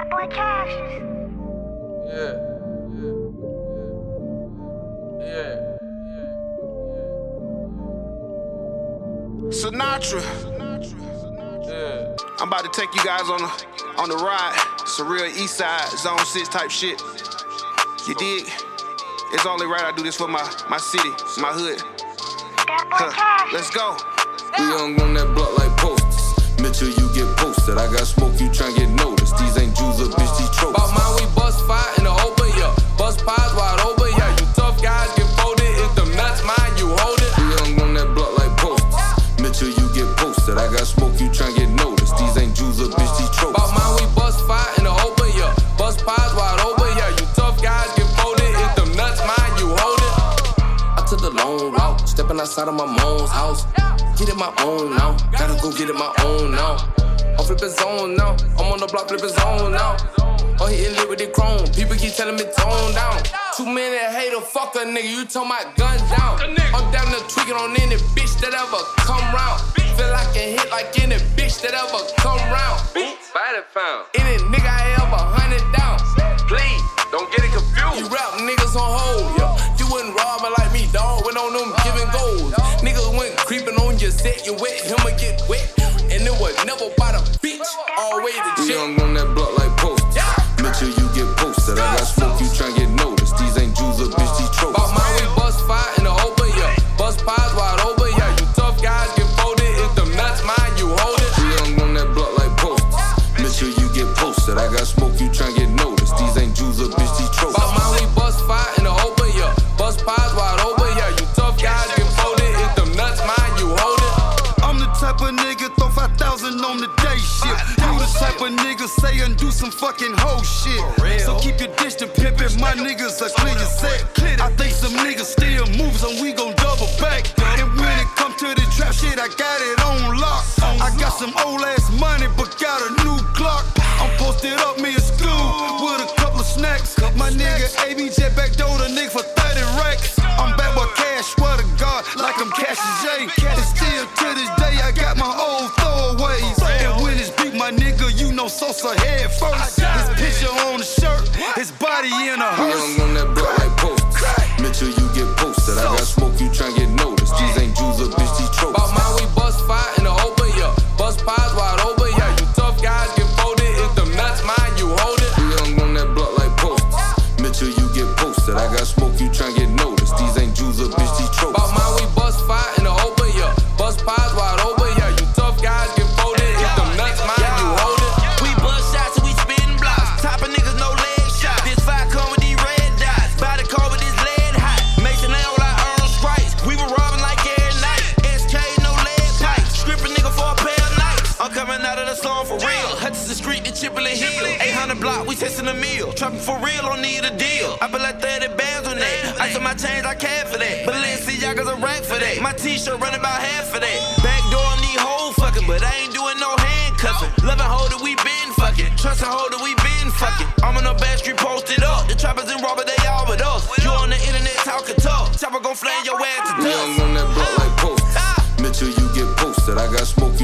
That boy Cassius. Sinatra. I'm about to take you guys on the ride. It's a real East Side, Zone 6 type shit. You dig? It's only right I do this for my city, my hood. Let's go. We young on that block like posters. Mitchell, you get posted. I got smoke, you tryna get noticed. These ain't Jews or bitch, these tropes. About mine, we bust fire in the open, yeah. Bust pies wide open, yeah. You tough guys get folded. If them nuts mine, you hold it. We young on that block like posters. Mitchell, you get posted. I got smoke, you tryna get noticed. These ain't Jews or bitch, these tropes. About mine, we bust fire in the open, yeah. Bust pies wide open, yeah. You tough guys get folded. If them nuts mine, you hold it. I took the long route, stepping outside of my mom's house. Get it my own now, gotta go get it my own now. I'm flipping zone now, I'm on the block flipping zone now. Oh, hitting lit with the chrome, people keep telling me tone down. Too many hater, fuck a nigga, you told my guns down. I'm down there tweaking on any bitch that ever come round. Feel like I can hit like any bitch that ever come round. Body found. Any nigga I ever hunted down. Please, don't get it confused. You rap niggas on hold, yeah. You wouldn't rob me like me, dawg. Went on them giving goals. Niggas went creeping on your set, you wet, him or get wet. And it was never by the bitch, always the We chick. young on that block like posters. Mitchell, you get posted. I got smoke, you tryna get noticed. These ain't Jews or bitch, these tropes. About mine, we bust fire in the open, yeah. Bust pies wide open, yeah. You tough guys get folded. If them nuts mine, you hold it. We young on that block like posters. Mitchell, you get posted. I got smoke, you tryna get noticed. These ain't Jews or bitch, these tropes. About mine, we bust fire in the open, yeah. Bust pies wide open, yeah. You tough guys get folded. If them nuts mine, you hold it. I'm the type of nigga throw 5,000 on the day shift. You the type of nigga say and do some fucking hoe shit. So keep your distance pimpin', my niggas are clear your set. I think some niggas still moves and we gon' double back. And when it come to the trap shit, I got it on lock. I got some old ass money but got a new clock. I'm posted up me in school with a couple of snacks. My nigga ABJ backdoor the nigga for 30 racks. I'm back with cash, swear to God, like I'm Cashin' J. And still to this day, I got my old throwaways. And when it's beat, my nigga, you know Sosa head first. His picture on the shirt, his body in a We hearse. young on that block like posters. Mitchell, you get posted. I got smoke, you tryna get noticed. These ain't Jews or bitch, these tropes. About mine, we bust fire in the open, yeah. Bust pies wide open, yeah. You tough guys get folded. If them nuts mine, you hold it. We young on that block like posters. Mitchell, you get posted. I got smoke, you tryna get noticed. These ain't Jews or bitch, these tropes. About mine, we bust fire in the open, yeah. Bust pies wide open, yeah. You tough guys get folded. If them nuts mine, you hold it. We bust shots and we spittin' blocks. Top of niggas, no leg shot. This fire come with these red dots. Body cold with this lead hot. Mason nail like Earl Stripes. We were robbing like every night. SK, no lead pipes. Strip a nigga for a pair of nights. I'm coming out of the slum for real. Hutchinson Street to Chipley Hill. 800 block, we testing a meal. Trapping for real, don't need a deal. I put like 30 bands on that. Ice on my chains, I care for that. Balenciaga's a rack for that. My t-shirt running about half of that. Back door, need whole fucking, but I ain't doing no handcuffing. Loving holder, we been fucking. Trusting holder, we been fucking. I'm on the back street posted up. The trappers and robbers, they all with us. You on the internet talking tough. Chopper gon' flame your ass to We dust. young on that block like posters. Mitchell, you get posted. I got smoke,